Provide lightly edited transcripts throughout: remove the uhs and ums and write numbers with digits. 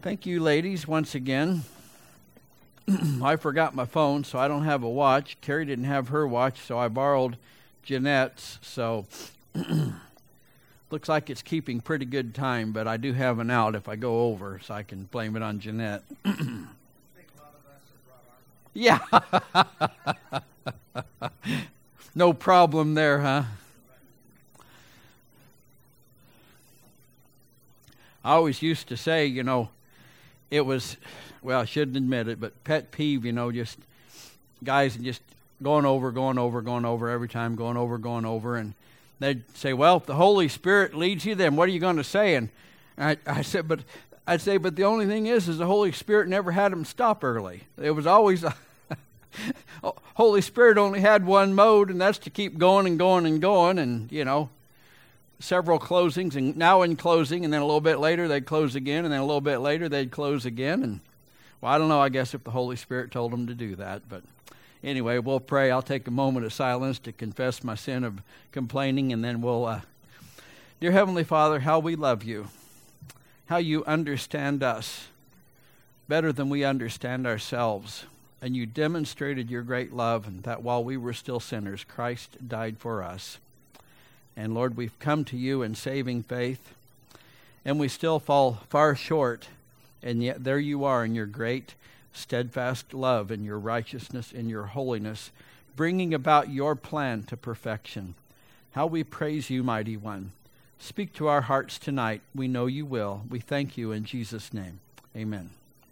Thank you, ladies, once again. I forgot my phone, so I don't have a watch. Carrie didn't have her watch, so I borrowed Jeanette's. So looks like it's keeping pretty good time, but I do have an out if I go over, so I can blame it on Jeanette. Yeah. No problem there, huh? I always used to say, it was, well, I shouldn't admit it, but pet peeve, just guys just going over every time, going over. And they'd say, well, if the Holy Spirit leads you, then what are you going to say? And I'd say, but the only thing is the Holy Spirit never had them stop early. It was always, Holy Spirit only had one mode, and that's to keep going and going and going. And, several closings, and now in closing, and then a little bit later they'd close again, and then a little bit later they'd close again. And well, I don't know, I guess if the Holy Spirit told them to do that. But anyway, we'll pray. I'll take a moment of silence to confess my sin of complaining, and then we'll Dear Heavenly Father, how we love you, how you understand us better than we understand ourselves. And you demonstrated your great love, and that while we were still sinners, Christ died for us. And Lord, we've come to you in saving faith, and we still fall far short, and yet there you are in your great, steadfast love and your righteousness and your holiness, bringing about your plan to perfection. How we praise you, Mighty One. Speak to our hearts tonight. We know you will. We thank you in Jesus' name. Amen.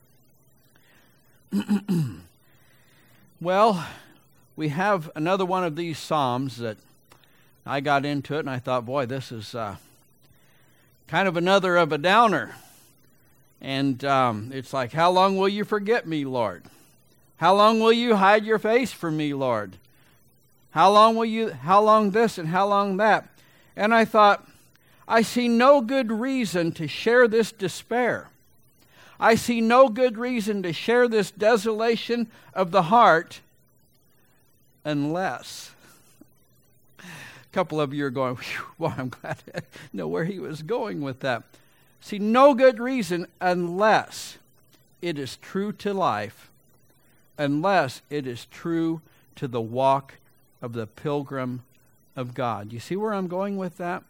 Well, we have another one of these Psalms that I got into it, and I thought, boy, this is kind of another of a downer. And it's like, how long will you forget me, Lord? How long will you hide your face from me, Lord? How long this and how long that? And I thought, I see no good reason to share this despair. I see no good reason to share this desolation of the heart unless... A couple of you are going, well, I'm glad to know where he was going with that. See, no good reason unless it is true to life, unless it is true to the walk of the pilgrim of God. You see where I'm going with that?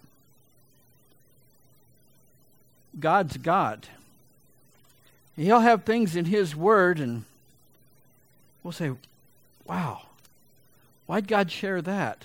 God's God. He'll have things in his word, and we'll say, wow, why'd God share that?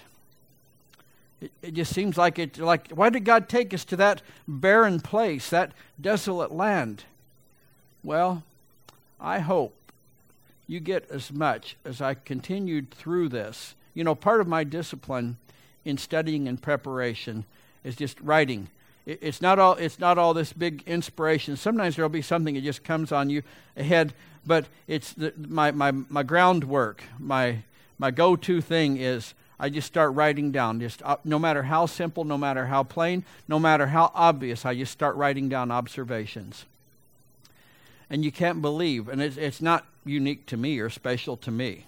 It just seems like why did God take us to that barren place, that desolate land? Well, I hope you get as much as I continued through this. Part of my discipline in studying and preparation is just writing. It's not all this big inspiration. Sometimes there'll be something that just comes on you ahead, but it's my groundwork, my go-to thing is I just start writing down, no matter how simple, no matter how plain, no matter how obvious, I just start writing down observations. And you can't believe, and it's not unique to me or special to me.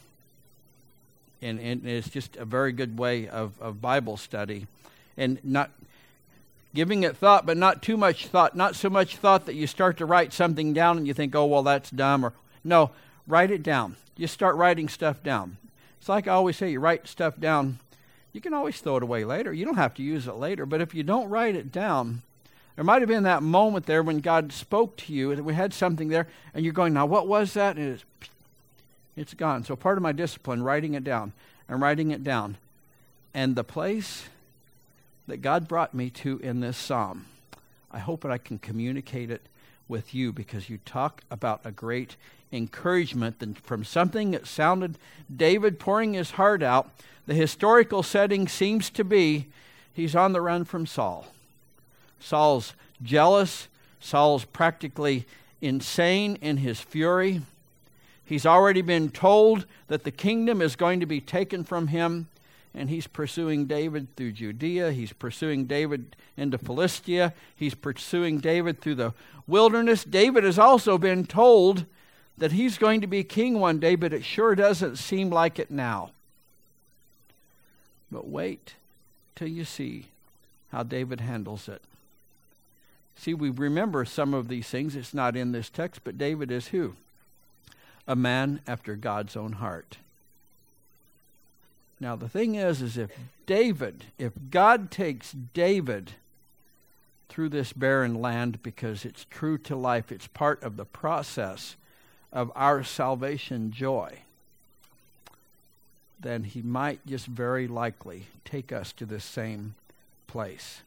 And it's just a very good way of Bible study. And not giving it thought, but not too much thought, not so much thought that you start to write something down and you think, oh, well, that's dumb. No, write it down. Just start writing stuff down. It's like I always say, you write stuff down, you can always throw it away later. You don't have to use it later. But if you don't write it down, there might have been that moment there when God spoke to you and we had something there and you're going, now what was that? And it's gone. So part of my discipline, writing it down and writing it down. And the place that God brought me to in this psalm, I hope that I can communicate it with you, because you talk about a great encouragement from something that sounded David pouring his heart out. The historical setting seems to be he's on the run from Saul. Saul's jealous. Saul's practically insane in his fury. He's already been told that the kingdom is going to be taken from him, and he's pursuing David through Judea. He's pursuing David into Philistia. He's pursuing David through the wilderness. David has also been told that he's going to be king one day, but it sure doesn't seem like it now. But wait till you see how David handles it. See, we remember some of these things. It's not in this text, but David is who? A man after God's own heart. Now, the thing is if God takes David through this barren land because it's true to life, it's part of the process of our salvation joy, then he might just very likely take us to this same place.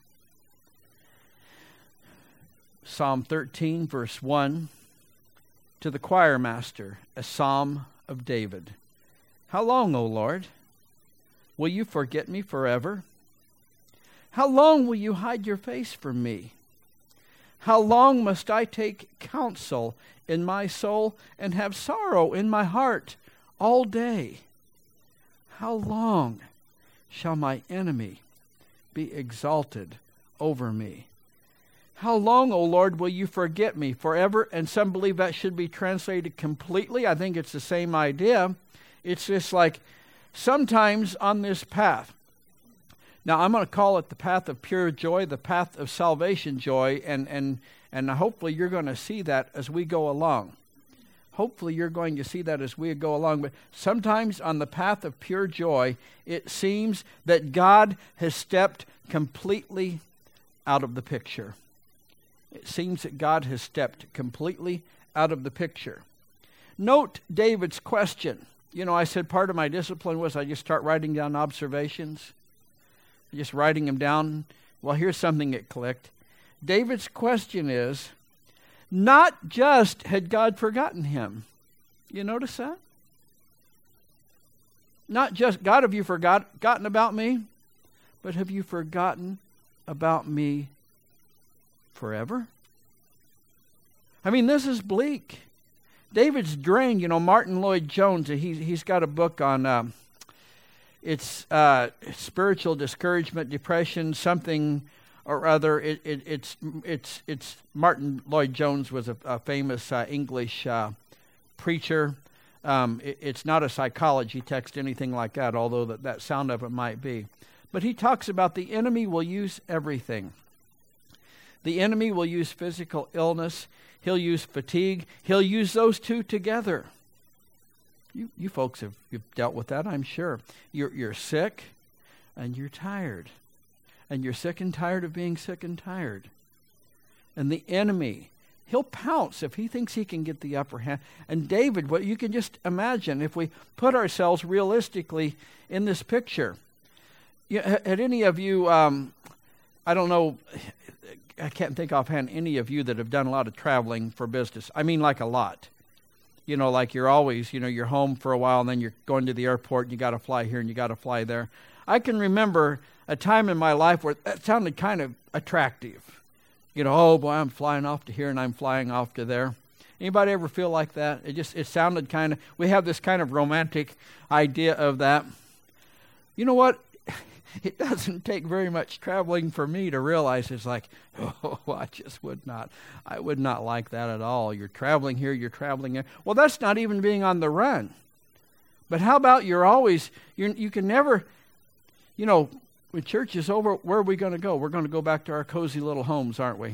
Psalm 13, verse 1, to the choir master, a psalm of David. How long, O Lord, will you forget me forever? How long will you hide your face from me? How long must I take counsel in my soul and have sorrow in my heart all day? How long shall my enemy be exalted over me? How long, O Lord, will you forget me forever? And some believe that should be translated completely. I think it's the same idea. It's just like sometimes on this path. Now, I'm going to call it the path of pure joy, the path of salvation joy, and hopefully you're going to see that as we go along. Hopefully you're going to see that as we go along. But sometimes on the path of pure joy, it seems that God has stepped completely out of the picture. It seems that God has stepped completely out of the picture. Note David's question. You know, I said part of my discipline was I just start writing down observations. Just writing them down. Well, here's something that clicked. David's question is, not just had God forgotten him. You notice that? Not just, God, have you forgotten about me? But have you forgotten about me forever? I mean, this is bleak. David's drained. You know, Martin Lloyd-Jones, he's got a book on it's spiritual discouragement, depression, something or other. It's Martin Lloyd-Jones was a famous English preacher. It's not a psychology text, anything like that, although that sound of it might be. But he talks about the enemy will use everything. The enemy will use physical illness. He'll use fatigue. He'll use those two together. You folks you've dealt with that, I'm sure. You're sick and you're tired. And you're sick and tired of being sick and tired. And the enemy, he'll pounce if he thinks he can get the upper hand. And David, what you can just imagine if we put ourselves realistically in this picture. Had any of you, I don't know, I can't think offhand any of you that have done a lot of traveling for business. I mean like a lot. You know, like you're always, you're home for a while and then you're going to the airport and you got to fly here and you got to fly there. I can remember a time in my life where that sounded kind of attractive. Oh boy, I'm flying off to here and I'm flying off to there. Anybody ever feel like that? It sounded kind of, we have this kind of romantic idea of that. You know what? It doesn't take very much traveling for me to realize it's like, oh, I would not like that at all. You're traveling here, you're traveling there. Well, that's not even being on the run. But how about you can never, when church is over, where are we going to go? We're going to go back to our cozy little homes, aren't we?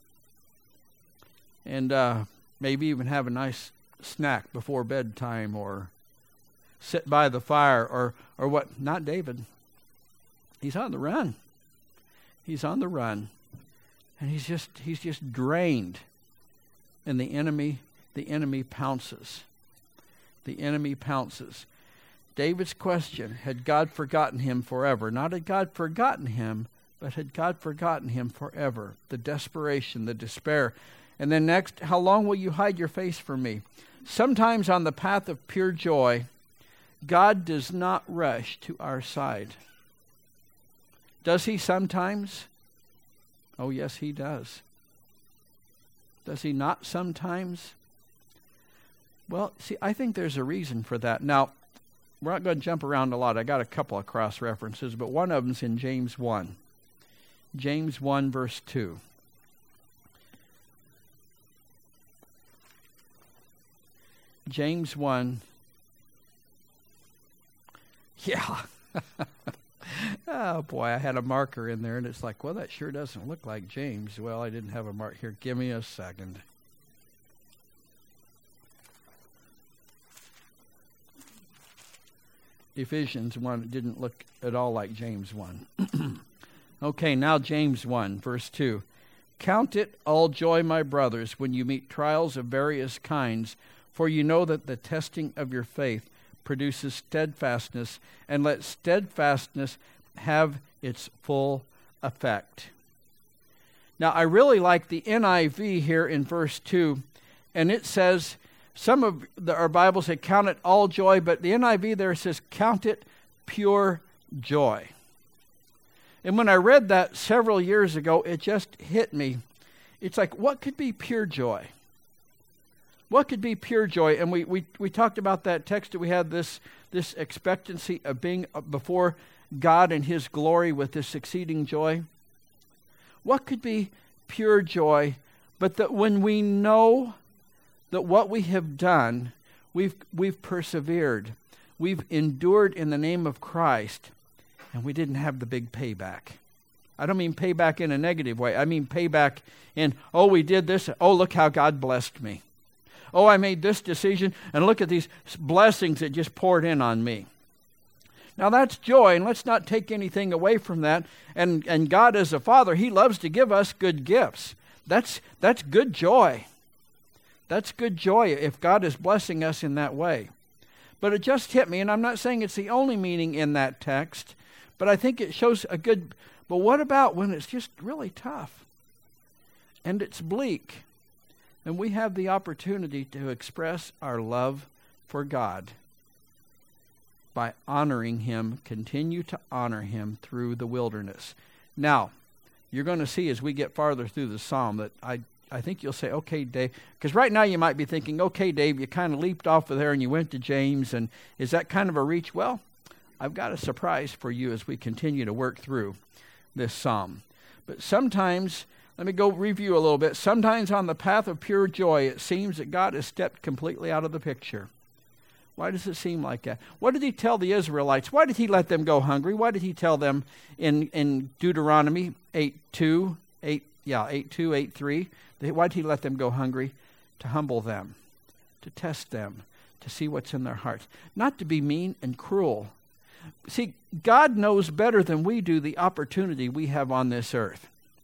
And maybe even have a nice snack before bedtime or sit by the fire or what? Not David. He's on the run. He's on the run. And he's just drained. And the enemy pounces. The enemy pounces. David's question, had God forgotten him forever? Not had God forgotten him, but had God forgotten him forever? The desperation, the despair. And then next, how long will you hide your face from me? Sometimes on the path of pure joy, God does not rush to our side. Does he sometimes? Oh, yes, he does. Does he not sometimes? Well, see, I think there's a reason for that. Now, we're not going to jump around a lot. I got a couple of cross references, but one of them's in James 1. James 1, verse 2. James 1. Yeah. Oh, boy, I had a marker in there, and it's like, well, that sure doesn't look like James. Well, I didn't have a mark here. Give me a second. Ephesians 1 didn't look at all like James 1. Okay, now James 1, verse 2. Count it all joy, my brothers, when you meet trials of various kinds, for you know that the testing of your faith produces steadfastness, and let steadfastness have its full effect. Now, I really like the NIV here in verse 2, and it says, some of our Bibles say count it all joy, but the NIV there says count it pure joy. And when I read that several years ago, it just hit me. It's like, what could be pure joy? What could be pure joy? And we talked about that text that we had, this expectancy of being before God and His glory with this exceeding joy. What could be pure joy but that when we know that what we have done, we've persevered, we've endured in the name of Christ, and we didn't have the big payback. I don't mean payback in a negative way. I mean payback in, oh, we did this. Oh, look how God blessed me. Oh, I made this decision, and look at these blessings that just poured in on me. Now that's joy, and let's not take anything away from that. And God as a Father, He loves to give us good gifts. That's good joy. That's good joy if God is blessing us in that way. But it just hit me, and I'm not saying it's the only meaning in that text, but I think it shows a good, but what about when it's just really tough and it's bleak and we have the opportunity to express our love for God by honoring Him, continue to honor Him through the wilderness. Now, you're going to see as we get farther through the psalm that I think you'll say, okay, Dave, because right now you might be thinking, okay, Dave, you kind of leaped off of there and you went to James, and is that kind of a reach? Well, I've got a surprise for you as we continue to work through this psalm. But sometimes, let me go review a little bit. Sometimes on the path of pure joy, it seems that God has stepped completely out of the picture. Why does it seem like that? What did He tell the Israelites? Why did He let them go hungry? Why did He tell them in Deuteronomy 8:2, 8:3? Why did He let them go hungry? To humble them, to test them, to see what's in their hearts. Not to be mean and cruel. See, God knows better than we do the opportunity we have on this earth.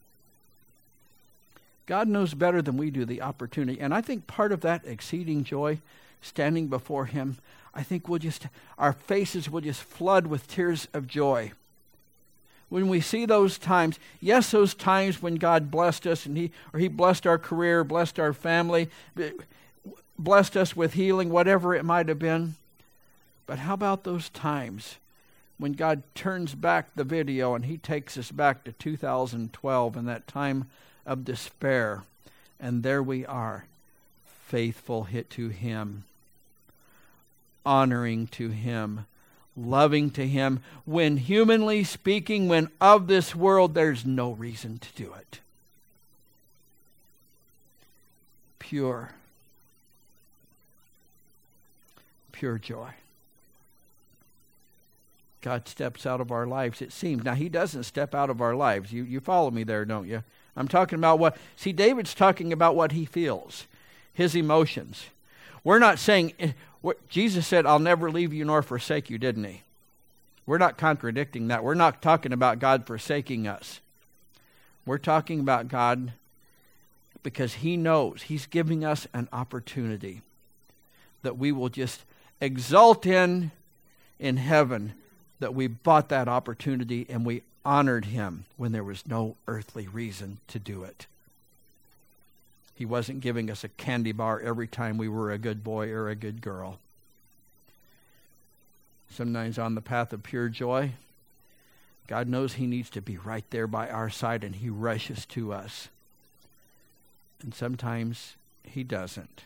God knows better than we do the opportunity. And I think part of that exceeding joy, standing before Him, I think our faces will just flood with tears of joy. When we see those times, yes, those times when God blessed us and He blessed our career, blessed our family, blessed us with healing, whatever it might have been. But how about those times when God turns back the video and He takes us back to 2012 and that time of despair, and there we are, faithful to Him, honoring to Him, loving to Him, when humanly speaking, when of this world, there's no reason to do it. Pure joy. God steps out of our lives, it seems. Now, He doesn't step out of our lives. You follow me there, don't you? I'm talking about David's talking about what he feels, his emotions. We're not saying, Jesus said, I'll never leave you nor forsake you, didn't He? We're not contradicting that. We're not talking about God forsaking us. We're talking about God because He knows He's giving us an opportunity that we will just exult in heaven, that we bought that opportunity and we honored Him when there was no earthly reason to do it. He wasn't giving us a candy bar every time we were a good boy or a good girl. Sometimes on the path of pure joy, God knows He needs to be right there by our side and He rushes to us. And sometimes He doesn't.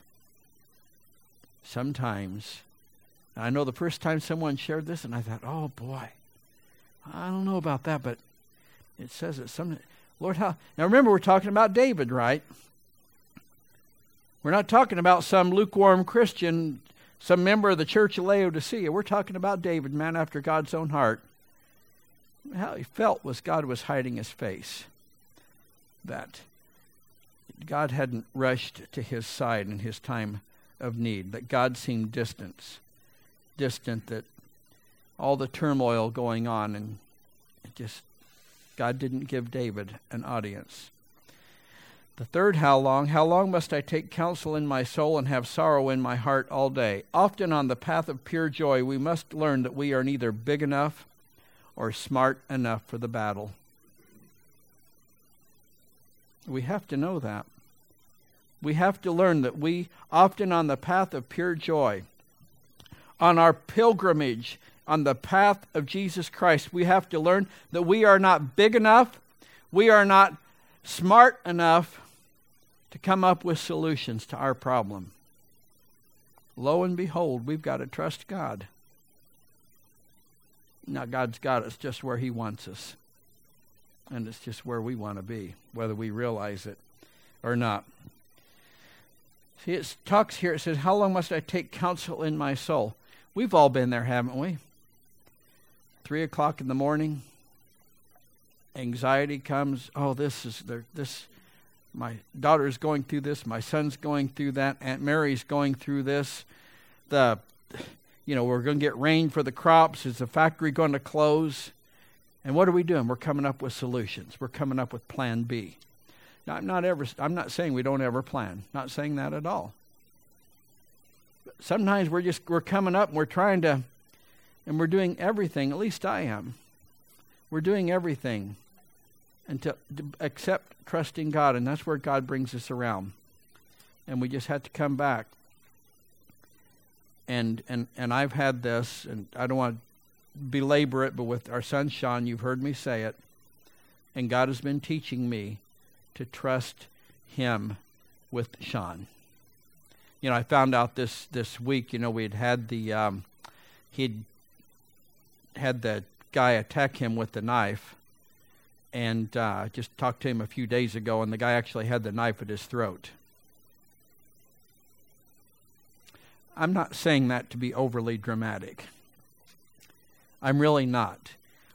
Sometimes, and I know the first time someone shared this and I thought, oh boy, I don't know about that, but it says it some. Lord, how? Now remember, we're talking about David, right? We're not talking about some lukewarm Christian, some member of the church of Laodicea. We're talking about David, man after God's own heart. How he felt was God was hiding his face. That God hadn't rushed to his side in his time of need. That God seemed distant, that all the turmoil going on, and God didn't give David an audience. The third, how long must I take counsel in my soul and have sorrow in my heart all day? Often on the path of pure joy, we must learn that we are neither big enough or smart enough for the battle. We have to know that. We have to learn that we often on the path of pure joy, on our pilgrimage, on the path of Jesus Christ, we have to learn that we are not big enough, we are not smart enough to come up with solutions to our problem. Lo and behold, we've got to trust God. Now, God's got us just where he wants us. And it's just where we want to be, whether we realize it or not. See, it talks here, it says, how long must I take counsel in my soul? We've all been there, haven't we? 3 o'clock in the morning, anxiety comes. Oh, my daughter's going through this. My son's going through that. Aunt Mary's going through this. We're going to get rain for the crops. Is the factory going to close? And what are we doing? We're coming up with solutions. We're coming up with plan B. Now, I'm not saying we don't ever plan. Not saying that at all. But sometimes we're coming up and we're trying to, and we're doing everything. At least I am. We're doing everything except trusting God, and that's where God brings us around. And we just have to come back. And I've had this, and I don't want to belabor it, but with our son Sean, you've heard me say it, and God has been teaching me to trust him with Sean. I found out this week, he'd had the guy attack him with the knife, and just talked to him a few days ago, and the guy actually had the knife at his throat. I'm not saying that to be overly dramatic. I'm really not.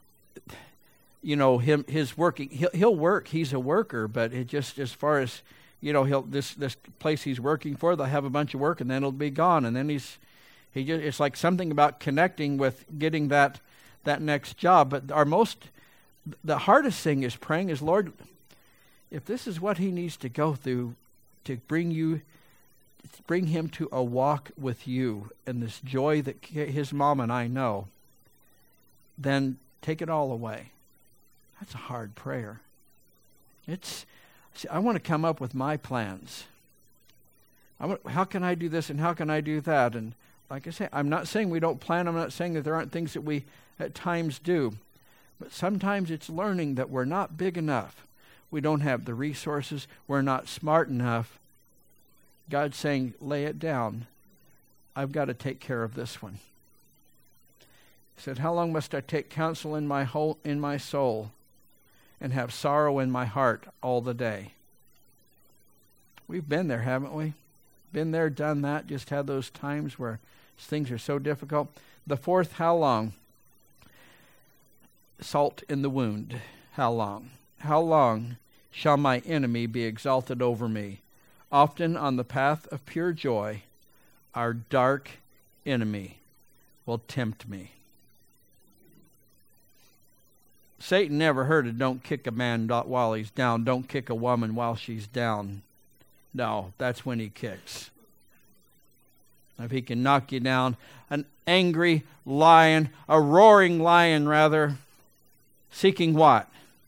His working, he'll work. He's a worker, but it just as far as this place he's working for, they'll have a bunch of work, and then it'll be gone, and then it's like something about connecting with getting that next job. But the hardest thing is praying is, Lord, if this is what he needs to go through to bring him to a walk with you and this joy that his mom and I know, then take it all away. That's a hard prayer. I want to come up with my plans. How can I do this and how can I do that? And like I say, I'm not saying we don't plan. I'm not saying that there aren't things that we at times do. But sometimes it's learning that we're not big enough. We don't have the resources. We're not smart enough. God's saying, lay it down. I've got to take care of this one. He said, how long must I take counsel in my soul and have sorrow in my heart all the day? We've been there, haven't we? Been there, done that, just had those times where things are so difficult. The fourth, how long? Salt in the wound. How long? How long shall my enemy be exalted over me? Often on the path of pure joy, our dark enemy will tempt me. Satan never heard of don't kick a man while he's down, don't kick a woman while she's down. No, that's when he kicks. If he can knock you down, an angry lion, a roaring lion rather, seeking what?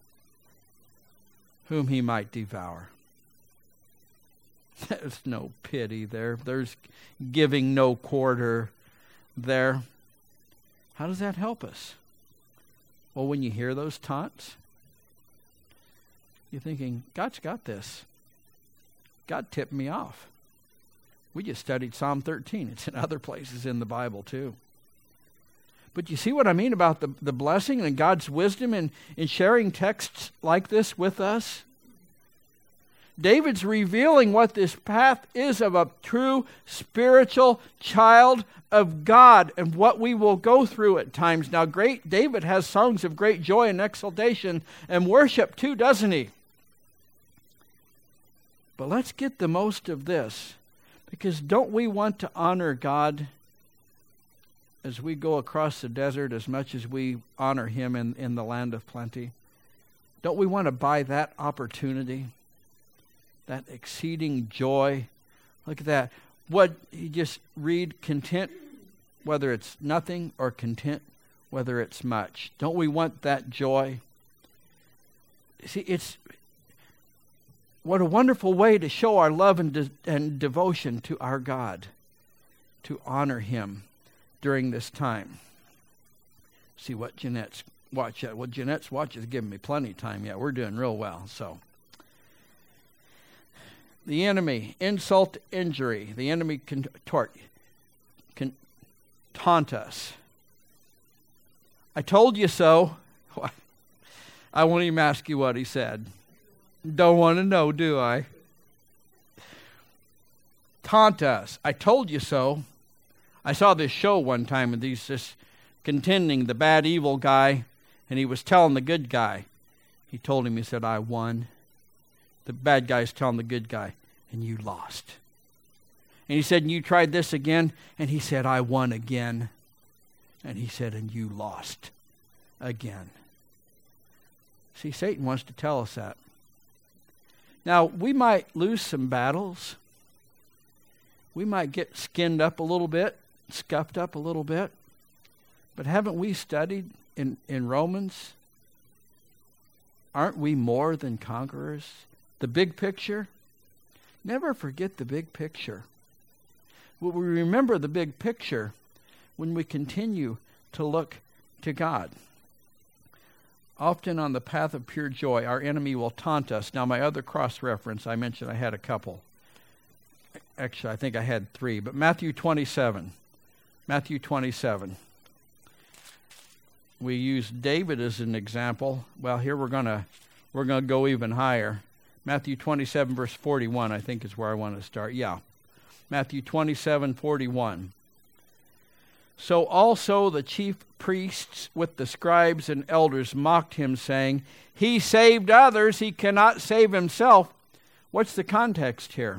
Whom he might devour. There's no pity there. There's giving no quarter there. How does that help us? Well, when you hear those taunts, you're thinking, God's got this. God tipped me off. We just studied Psalm 13. It's in other places in the Bible too. But you see what I mean about the blessing and God's wisdom in sharing texts like this with us? David's revealing what this path is of a true spiritual child of God and what we will go through at times. Now, David has songs of great joy and exultation and worship too, doesn't he? But let's get the most of this, because don't we want to honor God as we go across the desert as much as we honor Him in the land of plenty? Don't we want to buy that opportunity? That exceeding joy. Look at that. What you just read, content, whether it's nothing, or content, whether it's much. Don't we want that joy? See, what a wonderful way to show our love and devotion to our God, to honor Him during this time. See what Jeanette's watch. Well, Jeanette's watch is giving me plenty of time. Yeah, we're doing real well. So, the enemy, insult, injury. The enemy can taunt us. I told you so. I won't even ask you what he said. Don't want to know, do I? Taunt us. I told you so. I saw this show one time, and he's just contending the bad, evil guy, and he was telling the good guy. He told him, he said, I won. The bad guy's telling the good guy, and you lost. And he said, and you tried this again? And he said, I won again. And he said, and you lost again. See, Satan wants to tell us that. Now, we might lose some battles. We might get skinned up a little bit, scuffed up a little bit. But haven't we studied in Romans? Aren't we more than conquerors? The big picture? Never forget the big picture. Will we remember the big picture when we continue to look to God? Often on the path of pure joy, our enemy will taunt us. Now, my other cross-reference, I mentioned I had a couple. Actually, I think I had 3. But Matthew 27. Matthew 27. We use David as an example. Well, here we're gonna go even higher. Matthew 27, verse 41, I think is where I want to start. Yeah. Matthew 27, 41. So also the chief priests with the scribes and elders mocked him, saying, He saved others, he cannot save himself. What's the context here?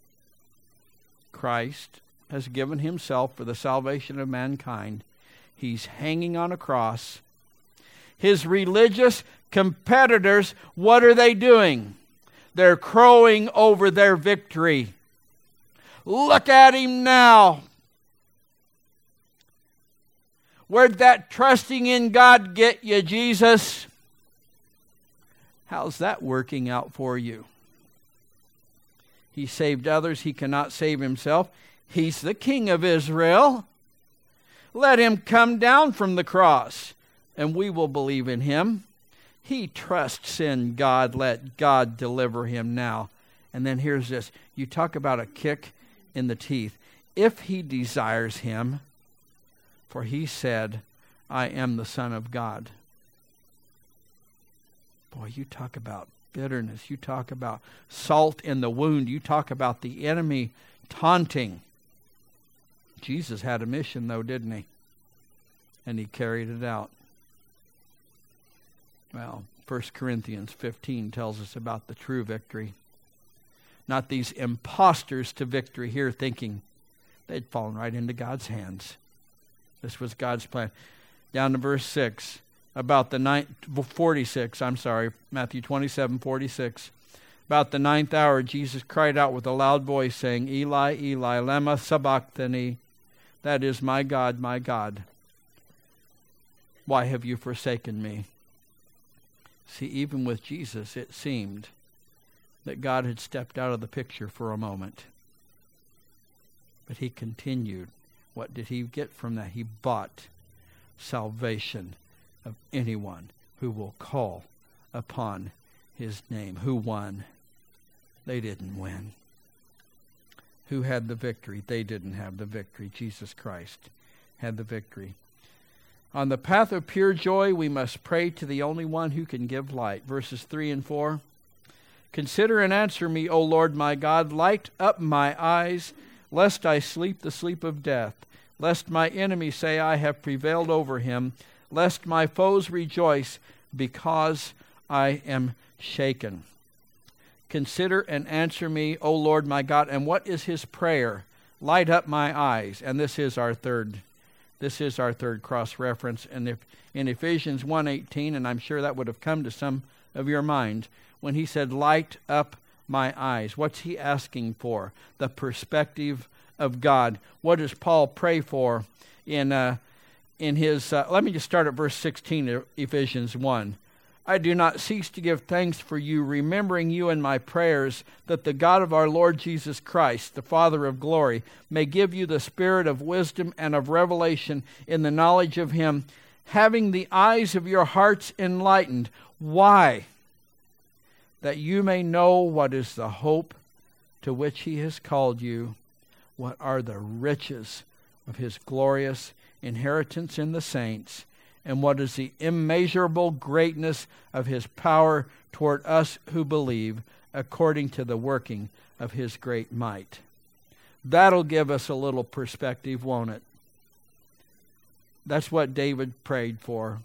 Christ has given himself for the salvation of mankind. He's hanging on a cross. His religious competitors, what are they doing? They're crowing over their victory. Look at him now. Where'd that trusting in God get you, Jesus? How's that working out for you? He saved others. He cannot save himself. He's the King of Israel. Let him come down from the cross, and we will believe in him. He trusts in God. Let God deliver him now. And then here's this. You talk about a kick in the teeth. If he desires him, for he said, I am the Son of God. Boy, you talk about bitterness. You talk about salt in the wound. You talk about the enemy taunting. Jesus had a mission, though, didn't he? And he carried it out. Well, 1 Corinthians 15 tells us about the true victory. Not these imposters to victory here thinking they'd fallen right into God's hands. This was God's plan. Down to verse 6, about the 46, Matthew 27, 46. About the 9th hour, Jesus cried out with a loud voice, saying, Eli, Eli, lema sabachthani. That is, my God, why have you forsaken me? See, even with Jesus, it seemed that God had stepped out of the picture for a moment. But he continued. What did he get from that? He bought salvation of anyone who will call upon his name. Who won? They didn't win. Who had the victory? They didn't have the victory. Jesus Christ had the victory. On the path of pure joy, we must pray to the only one who can give light. Verses 3 and 4. Consider and answer me, O Lord my God. Light up my eyes, lest I sleep the sleep of death, lest my enemy say I have prevailed over him, lest my foes rejoice because I am shaken. Consider and answer me, O Lord my God. And what is his prayer? Light up my eyes. And this is our third cross-reference. And if in Ephesians 1:18, and I'm sure that would have come to some of your mind, when he said, light up my eyes. What's he asking for? The perspective of God. What does Paul pray for in his, let me just start at verse 16 of Ephesians 1. I do not cease to give thanks for you, remembering you in my prayers, that the God of our Lord Jesus Christ, the Father of glory, may give you the spirit of wisdom and of revelation in the knowledge of him, having the eyes of your hearts enlightened. Why? That you may know what is the hope to which he has called you, what are the riches of his glorious inheritance in the saints, and what is the immeasurable greatness of his power toward us who believe, according to the working of his great might. That'll give us a little perspective, won't it? That's what David prayed for.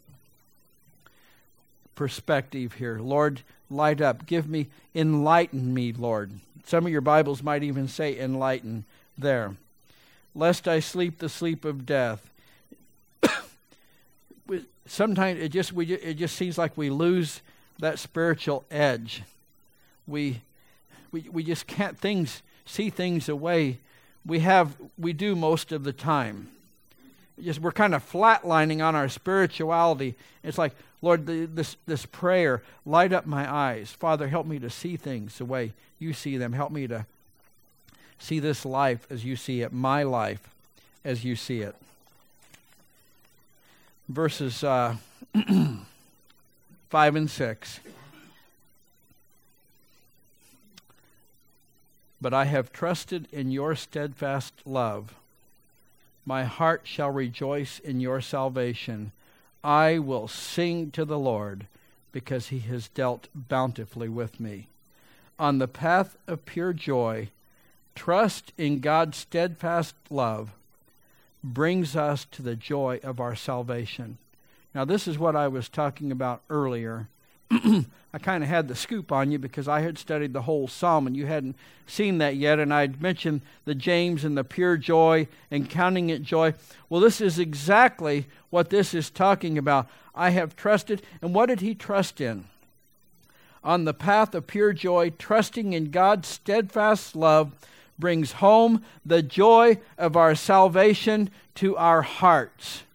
Perspective here. Lord, light up. Enlighten me, Lord. Some of your Bibles might even say enlighten there. Lest I sleep the sleep of death. Sometimes it just seems like we lose that spiritual edge. We just can't see things the way we do most of the time. We're kind of flatlining on our spirituality. It's like, Lord, this prayer, light up my eyes. Father, help me to see things the way you see them. Help me to see this life as you see it, my life as you see it. Verses 5 and 6. But I have trusted in your steadfast love. My heart shall rejoice in your salvation. I will sing to the Lord, because he has dealt bountifully with me. On the path of pure joy, trust in God's steadfast love brings us to the joy of our salvation. Now, this is what I was talking about earlier. I kind of had the scoop on you because I had studied the whole psalm and you hadn't seen that yet, and I'd mentioned the James and the pure joy and counting it joy. Well, this is exactly what this is talking about. I have trusted, and what did he trust in? On the path of pure joy, trusting in God's steadfast love brings home the joy of our salvation to our hearts.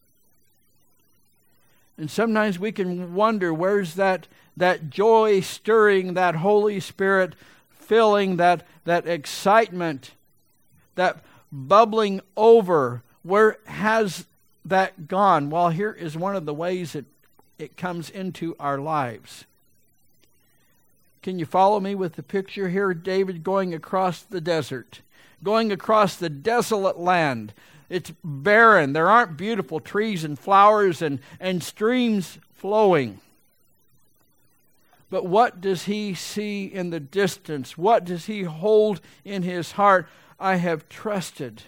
And sometimes we can wonder, where's that joy stirring, that Holy Spirit filling, that excitement, that bubbling over? Where has that gone? Well, here is one of the ways it comes into our lives. Can you follow me with the picture here? David going across the desert, going across the desolate land. It's barren. There aren't beautiful trees and flowers and streams flowing. But what does he see in the distance? What does he hold in his heart? I have trusted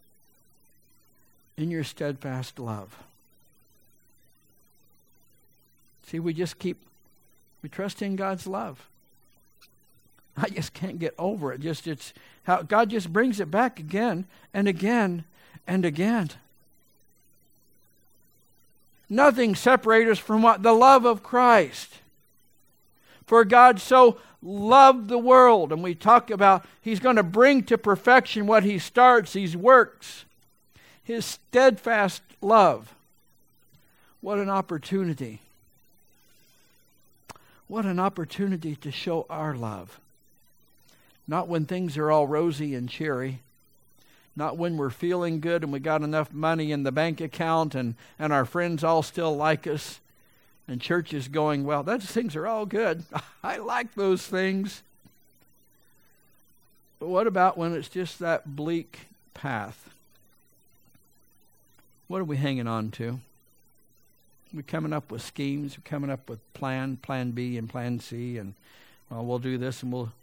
in your steadfast love. See, we trust in God's love. I just can't get over it. It's how God just brings it back again and again and again. Nothing separates us from what? The love of Christ. For God so loved the world, and we talk about he's going to bring to perfection what he starts, these works. His steadfast love. What an opportunity. What an opportunity to show our love. Not when things are all rosy and cheery. Not when we're feeling good and we got enough money in the bank account and our friends all still like us. And church is going, well, those things are all good. I like those things. But what about when it's just that bleak path? What are we hanging on to? We're coming up with schemes. We're coming up with plan B and plan C. And Well, we'll do this and we'll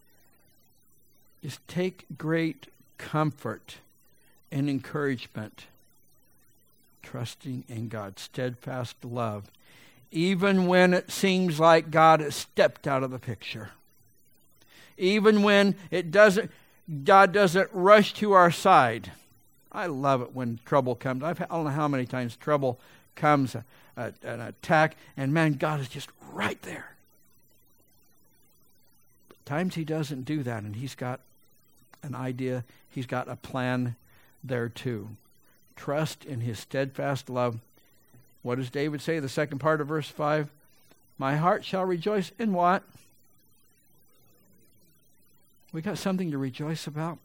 just take great comfort and encouragement, trusting in God's steadfast love, even when it seems like God has stepped out of the picture. Even when God doesn't rush to our side. I love it when trouble comes. I don't know how many times trouble comes, an attack, and man, God is just right there. But times He doesn't do that, and He's got an idea. He's got a plan there too. Trust in His steadfast love. What does David say? The second part of verse 5. My heart shall rejoice in what? We got something to rejoice about.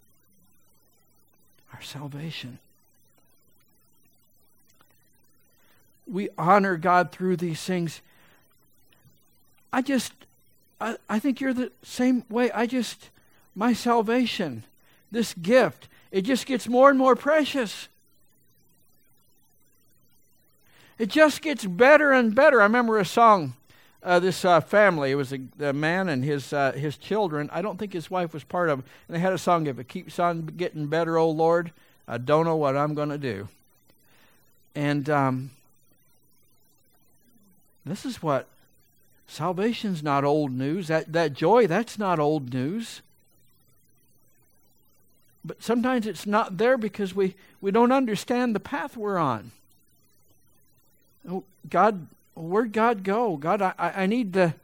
Our salvation. We honor God through these things. I think you're the same way. My salvation, this gift, it just gets more and more precious. It just gets better and better. I remember a song, this family, it was a man and his children. I don't think his wife was part of it. And they had a song, if it keeps on getting better, oh Lord, I don't know what I'm going to do. And this is what, salvation's not old news. That joy, that's not old news. But sometimes it's not there because we don't understand the path we're on. Oh, God, where'd God go? God, I need this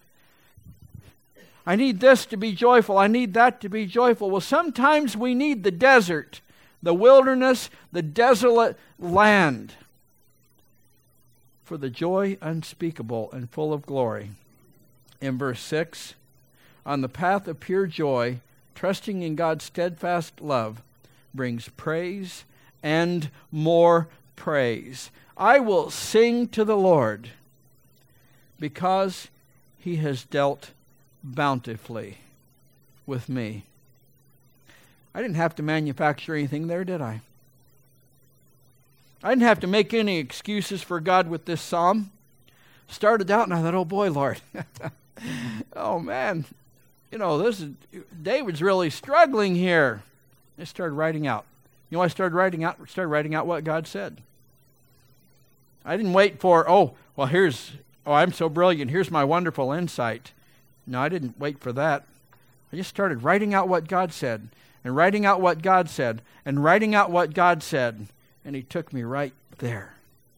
to be joyful. I need that to be joyful. Well, sometimes we need the desert, the wilderness, the desolate land for the joy unspeakable and full of glory. In verse 6, on the path of pure joy, trusting in God's steadfast love brings praise and more praise. I will sing to the Lord because He has dealt bountifully with me. I didn't have to manufacture anything there, did I? I didn't have to make any excuses for God with this psalm. Started out and I thought, oh boy, Lord. Oh man, David's really struggling here. I started writing out. You know what I started writing out? Started writing out what God said. I didn't wait for, I'm so brilliant. Here's my wonderful insight. No, I didn't wait for that. I just started writing out what God said, and writing out what God said, and writing out what God said. And He took me right there.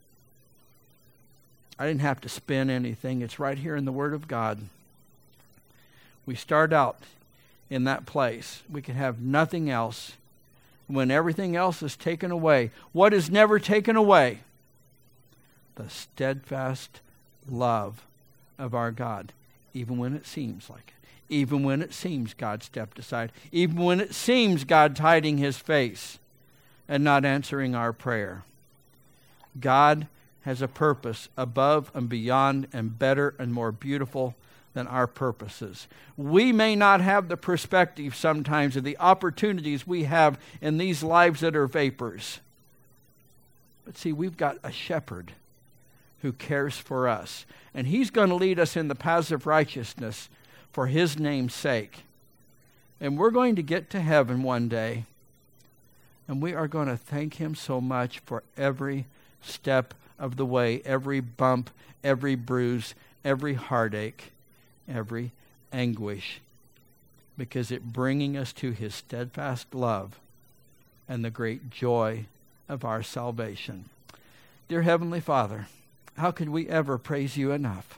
I didn't have to spin anything. It's right here in the Word of God. We start out in that place. We can have nothing else when everything else is taken away. What is never taken away? The steadfast love of our God, even when it seems like it. Even when it seems God stepped aside. Even when it seems God's hiding His face and not answering our prayer. God has a purpose above and beyond and better and more beautiful than our purposes. We may not have the perspective sometimes of the opportunities we have in these lives that are vapors. But see, we've got a shepherd who cares for us. And He's going to lead us in the paths of righteousness for His name's sake. And we're going to get to heaven one day. And we are going to thank Him so much for every step of the way, every bump, every bruise, every heartache, every anguish. Because it bringing us to His steadfast love and the great joy of our salvation. Dear Heavenly Father, how could we ever praise You enough?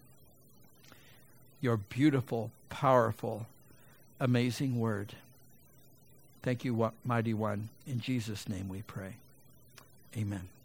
Your beautiful, powerful, amazing Word. Thank You, Mighty One. In Jesus' name we pray. Amen.